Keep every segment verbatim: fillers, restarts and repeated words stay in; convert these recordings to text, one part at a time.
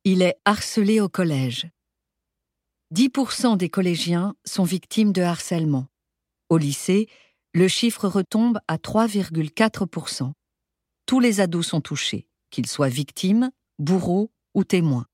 Il est harcelé au collège. dix pour cent des collégiens sont victimes de harcèlement. Au lycée, le chiffre retombe à trois virgule quatre pour cent. Tous les ados sont touchés, qu'ils soient victimes, bourreaux ou témoins.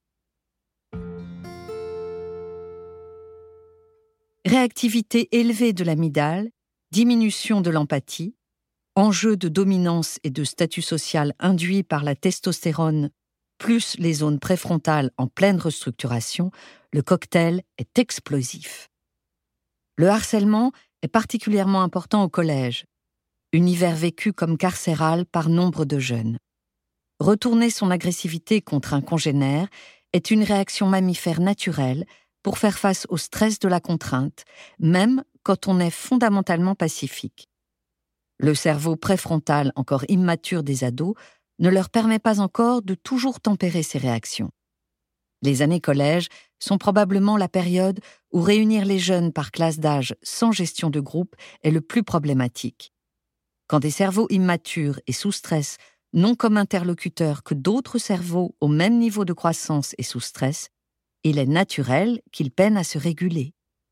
Réactivité élevée de l'amygdale, diminution de l'empathie, enjeu de dominance et de statut social induit par la testostérone plus les zones préfrontales en pleine restructuration, le cocktail est explosif. Le harcèlement est particulièrement important au collège, univers vécu comme carcéral par nombre de jeunes. Retourner son agressivité contre un congénère est une réaction mammifère naturelle pour faire face au stress de la contrainte, même quand on est fondamentalement pacifique. Le cerveau préfrontal encore immature des ados ne leur permet pas encore de toujours tempérer ces réactions. Les années collège sont probablement la période où réunir les jeunes par classe d'âge sans gestion de groupe est le plus problématique. Quand des cerveaux immatures et sous stress n'ont comme interlocuteurs que d'autres cerveaux au même niveau de croissance et sous stress, il est naturel qu'ils peinent à se réguler.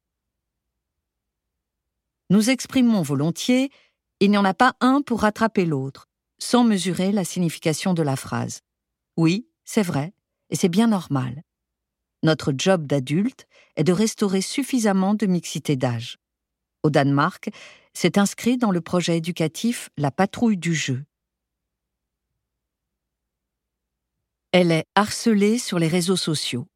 Nous exprimons volontiers « il n'y en a pas un pour rattraper l'autre », sans mesurer la signification de la phrase. Oui, c'est vrai, et c'est bien normal. Notre job d'adulte est de restaurer suffisamment de mixité d'âge. Au Danemark, c'est inscrit dans le projet éducatif La patrouille du jeu. Elle est harcelée sur les réseaux sociaux.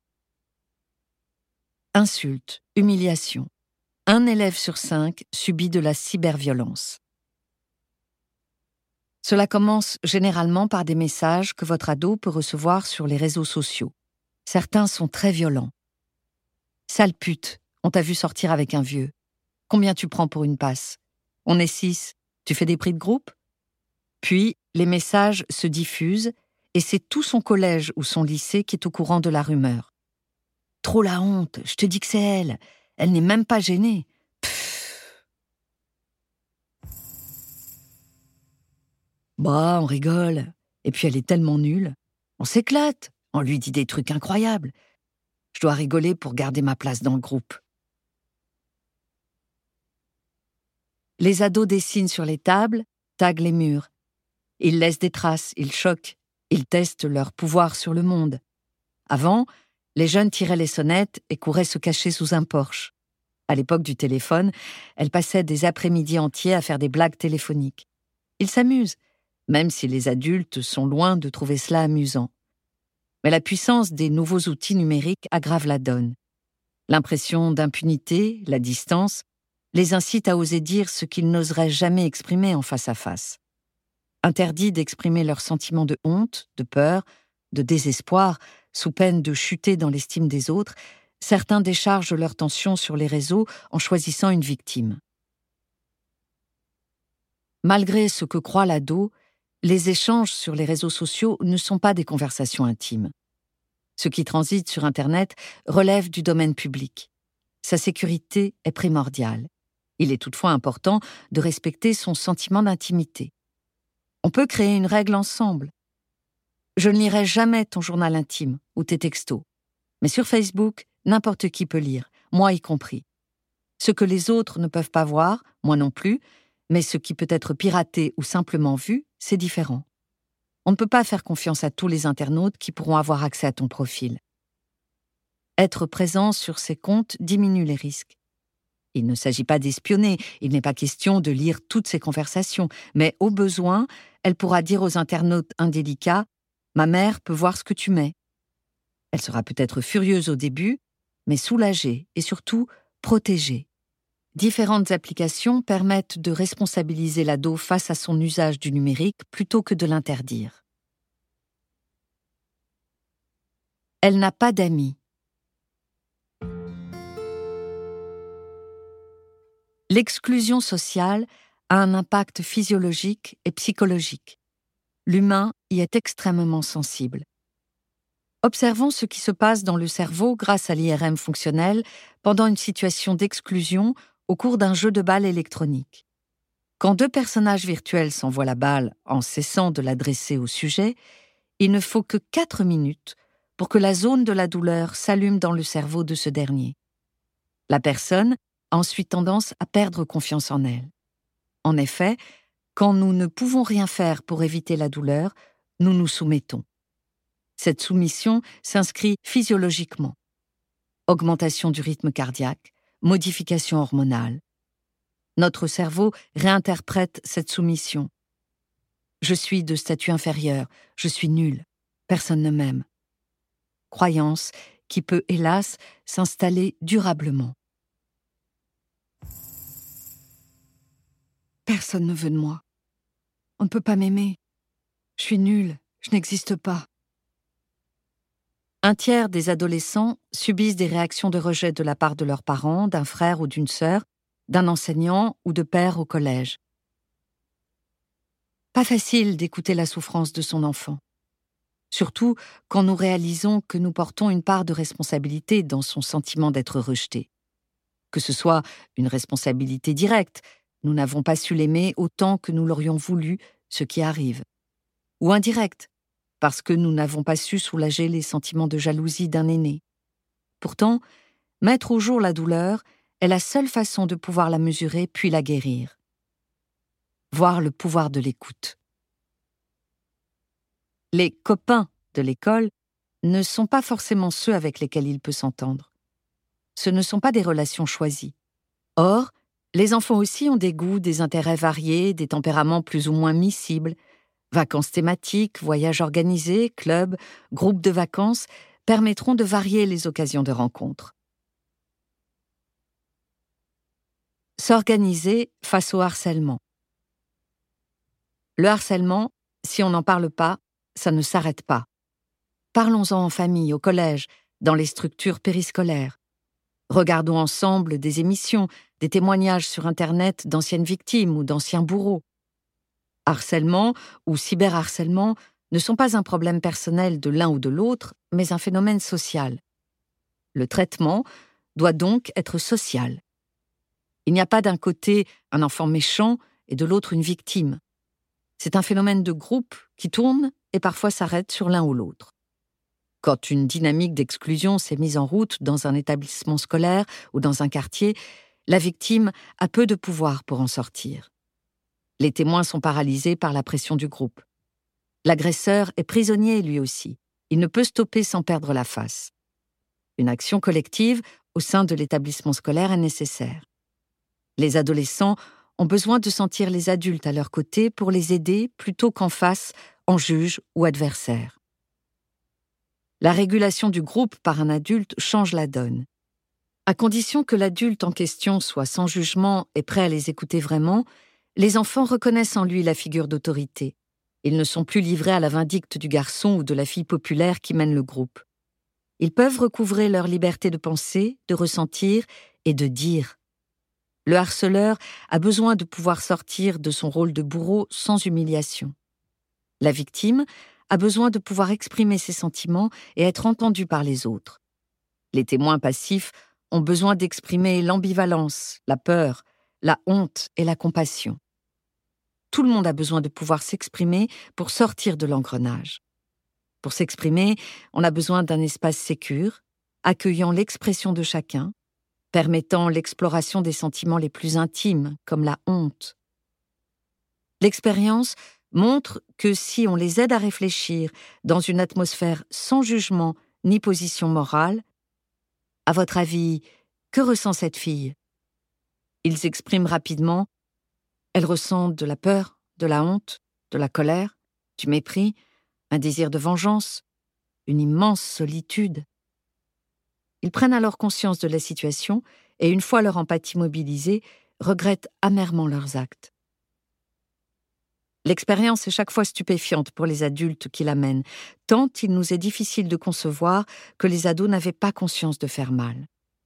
Insultes, humiliations. Un élève sur cinq subit de la cyberviolence. Cela commence généralement par des messages que votre ado peut recevoir sur les réseaux sociaux. Certains sont très violents. « Sale pute, on t'a vu sortir avec un vieux. Combien tu prends pour une passe ? On est six, tu fais des prix de groupe ?» Puis, les messages se diffusent et c'est tout son collège ou son lycée qui est au courant de la rumeur. « Trop la honte, je te dis que c'est elle. Elle n'est même pas gênée. Pfff. » Bah, on rigole. Et puis elle est tellement nulle. On s'éclate. On lui dit des trucs incroyables. Je dois rigoler pour garder ma place dans le groupe. Les ados dessinent sur les tables, taguent les murs. Ils laissent des traces, ils choquent, ils testent leur pouvoir sur le monde. Avant, les jeunes tiraient les sonnettes et couraient se cacher sous un porche. À l'époque du téléphone, elles passaient des après-midi entiers à faire des blagues téléphoniques. Ils s'amusent, même si les adultes sont loin de trouver cela amusant. Mais la puissance des nouveaux outils numériques aggrave la donne. L'impression d'impunité, la distance, les incite à oser dire ce qu'ils n'oseraient jamais exprimer en face à face. Interdits d'exprimer leurs sentiments de honte, de peur, de désespoir, sous peine de chuter dans l'estime des autres, certains déchargent leur tension sur les réseaux en choisissant une victime. Malgré ce que croit l'ado, les échanges sur les réseaux sociaux ne sont pas des conversations intimes. Ce qui transite sur Internet relève du domaine public. Sa sécurité est primordiale. Il est toutefois important de respecter son sentiment d'intimité. On peut créer une règle ensemble. Je ne lirai jamais ton journal intime ou tes textos. Mais sur Facebook, n'importe qui peut lire, moi y compris. Ce que les autres ne peuvent pas voir, moi non plus, mais ce qui peut être piraté ou simplement vu, c'est différent. On ne peut pas faire confiance à tous les internautes qui pourront avoir accès à ton profil. Être présent sur ces comptes diminue les risques. Il ne s'agit pas d'espionner, il n'est pas question de lire toutes ces conversations, mais au besoin, elle pourra dire aux internautes indélicats « Ma mère peut voir ce que tu mets ». Elle sera peut-être furieuse au début, mais soulagée et surtout protégée. Différentes applications permettent de responsabiliser l'ado face à son usage du numérique plutôt que de l'interdire. Elle n'a pas d'amis. L'exclusion sociale a un impact physiologique et psychologique. L'humain y est extrêmement sensible. Observons ce qui se passe dans le cerveau grâce à l'I R M fonctionnel pendant une situation d'exclusion au cours d'un jeu de balle électronique. Quand deux personnages virtuels s'envoient la balle en cessant de l'adresser au sujet, il ne faut que quatre minutes pour que la zone de la douleur s'allume dans le cerveau de ce dernier. La personne a ensuite tendance à perdre confiance en elle. En effet, quand nous ne pouvons rien faire pour éviter la douleur, nous nous soumettons. Cette soumission s'inscrit physiologiquement. Augmentation du rythme cardiaque, modification hormonale. Notre cerveau réinterprète cette soumission. Je suis de statut inférieur, je suis nul, personne ne m'aime. Croyance qui peut, hélas, s'installer durablement. Personne ne veut de moi. On ne peut pas m'aimer. Je suis nulle, je n'existe pas. Un tiers des adolescents subissent des réactions de rejet de la part de leurs parents, d'un frère ou d'une sœur, d'un enseignant ou de père au collège. Pas facile d'écouter la souffrance de son enfant. Surtout quand nous réalisons que nous portons une part de responsabilité dans son sentiment d'être rejeté. Que ce soit une responsabilité directe, nous n'avons pas su l'aimer autant que nous l'aurions voulu, ce qui arrive. Ou indirecte, parce que nous n'avons pas su soulager les sentiments de jalousie d'un aîné. Pourtant, mettre au jour la douleur est la seule façon de pouvoir la mesurer puis la guérir. Voir le pouvoir de l'écoute. Les copains de l'école ne sont pas forcément ceux avec lesquels il peut s'entendre. Ce ne sont pas des relations choisies. Or, les enfants aussi ont des goûts, des intérêts variés, des tempéraments plus ou moins miscibles. Vacances thématiques, voyages organisés, clubs, groupes de vacances permettront de varier les occasions de rencontre. S'organiser face au harcèlement. Le harcèlement, si on n'en parle pas, ça ne s'arrête pas. Parlons-en en famille, au collège, dans les structures périscolaires. Regardons ensemble des émissions, des témoignages sur Internet d'anciennes victimes ou d'anciens bourreaux. Harcèlement ou cyberharcèlement ne sont pas un problème personnel de l'un ou de l'autre, mais un phénomène social. Le traitement doit donc être social. Il n'y a pas d'un côté un enfant méchant et de l'autre une victime. C'est un phénomène de groupe qui tourne et parfois s'arrête sur l'un ou l'autre. Quand une dynamique d'exclusion s'est mise en route dans un établissement scolaire ou dans un quartier, la victime a peu de pouvoir pour en sortir. Les témoins sont paralysés par la pression du groupe. L'agresseur est prisonnier lui aussi. Il ne peut stopper sans perdre la face. Une action collective au sein de l'établissement scolaire est nécessaire. Les adolescents ont besoin de sentir les adultes à leur côté pour les aider plutôt qu'en face, en juge ou adversaire. La régulation du groupe par un adulte change la donne. À condition que l'adulte en question soit sans jugement et prêt à les écouter vraiment, les enfants reconnaissent en lui la figure d'autorité. Ils ne sont plus livrés à la vindicte du garçon ou de la fille populaire qui mène le groupe. Ils peuvent recouvrer leur liberté de penser, de ressentir et de dire. Le harceleur a besoin de pouvoir sortir de son rôle de bourreau sans humiliation. La victime a besoin de pouvoir exprimer ses sentiments et être entendue par les autres. Les témoins passifs ont besoin d'exprimer l'ambivalence, la peur, la honte et la compassion. Tout le monde a besoin de pouvoir s'exprimer pour sortir de l'engrenage. Pour s'exprimer, on a besoin d'un espace sécure, accueillant l'expression de chacun, permettant l'exploration des sentiments les plus intimes, comme la honte. L'expérience montre que si on les aide à réfléchir dans une atmosphère sans jugement ni position morale, à votre avis, que ressent cette fille ? Ils expriment rapidement. Elle ressent de la peur, de la honte, de la colère, du mépris, un désir de vengeance, une immense solitude. Ils prennent alors conscience de la situation et, une fois leur empathie mobilisée, regrettent amèrement leurs actes. L'expérience est chaque fois stupéfiante pour les adultes qui la mènent, tant il nous est difficile de concevoir que les ados n'avaient pas conscience de faire mal.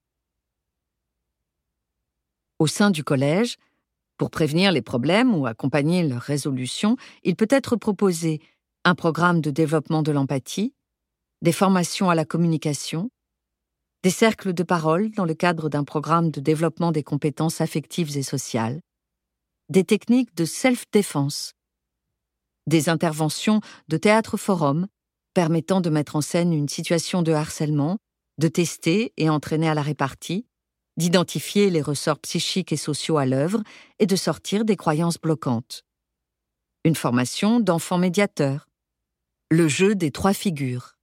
Au sein du collège, pour prévenir les problèmes ou accompagner leur résolution, il peut être proposé un programme de développement de l'empathie, des formations à la communication, des cercles de parole dans le cadre d'un programme de développement des compétences affectives et sociales, des techniques de self-défense, des interventions de théâtre-forum, permettant de mettre en scène une situation de harcèlement, de tester et entraîner à la répartie, d'identifier les ressorts psychiques et sociaux à l'œuvre et de sortir des croyances bloquantes. Une formation d'enfant médiateur. Le jeu des trois figures.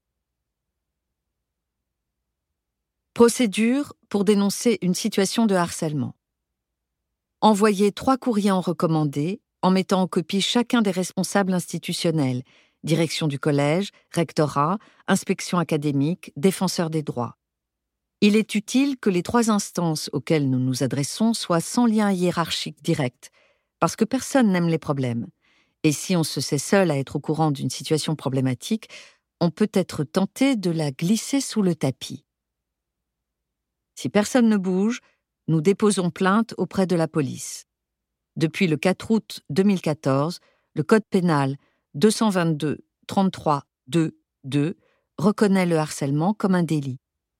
Procédure pour dénoncer une situation de harcèlement. Envoyer trois courriers en recommandé en mettant en copie chacun des responsables institutionnels, direction du collège, rectorat, inspection académique, défenseur des droits. Il est utile que les trois instances auxquelles nous nous adressons soient sans lien hiérarchique direct, parce que personne n'aime les problèmes. Et si on se sait seul à être au courant d'une situation problématique, on peut être tenté de la glisser sous le tapis. Si personne ne bouge, nous déposons plainte auprès de la police. Depuis le quatre août deux mille quatorze, le Code pénal deux cent vingt-deux trente-trois deux deux reconnaît le harcèlement comme un délit.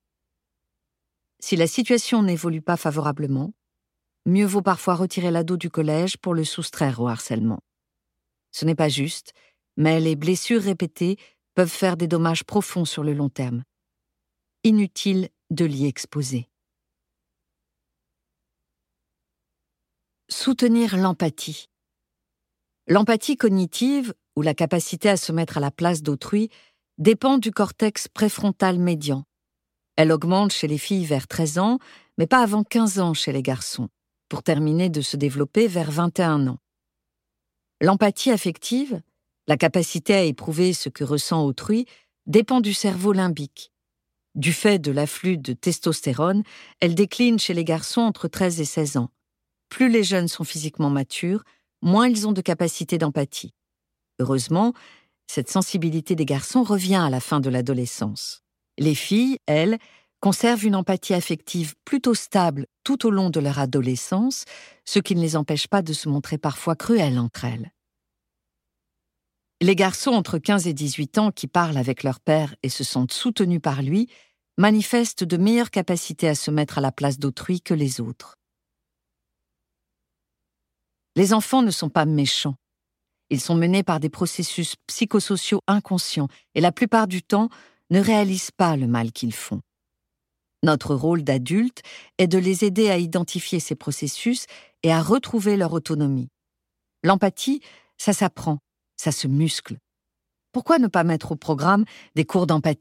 Si la situation n'évolue pas favorablement, mieux vaut parfois retirer l'ado du collège pour le soustraire au harcèlement. Ce n'est pas juste, mais les blessures répétées peuvent faire des dommages profonds sur le long terme. Inutile de l'y exposer. Soutenir l'empathie. L'empathie cognitive, ou la capacité à se mettre à la place d'autrui, dépend du cortex préfrontal médian. Elle augmente chez les filles vers treize ans, mais pas avant quinze ans chez les garçons, pour terminer de se développer vers vingt et un ans. L'empathie affective, la capacité à éprouver ce que ressent autrui, dépend du cerveau limbique. Du fait de l'afflux de testostérone, elle décline chez les garçons entre treize et seize ans. Plus les jeunes sont physiquement matures, moins ils ont de capacité d'empathie. Heureusement, cette sensibilité des garçons revient à la fin de l'adolescence. Les filles, elles, conservent une empathie affective plutôt stable tout au long de leur adolescence, ce qui ne les empêche pas de se montrer parfois cruelles entre elles. Les garçons entre quinze et dix-huit ans qui parlent avec leur père et se sentent soutenus par lui manifestent de meilleures capacités à se mettre à la place d'autrui que les autres. Les enfants ne sont pas méchants. Ils sont menés par des processus psychosociaux inconscients et la plupart du temps ne réalisent pas le mal qu'ils font. Notre rôle d'adulte est de les aider à identifier ces processus et à retrouver leur autonomie. L'empathie, ça s'apprend, ça se muscle. Pourquoi ne pas mettre au programme des cours d'empathie ?